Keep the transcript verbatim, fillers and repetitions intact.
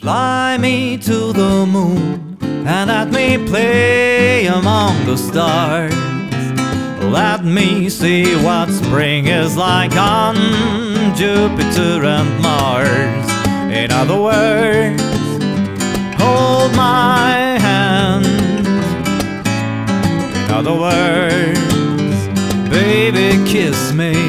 Fly me to the moon and let me play among the stars. Let me see what spring is like on Jupiter and Mars. In other words, hold my hand. In other words, baby, kiss me.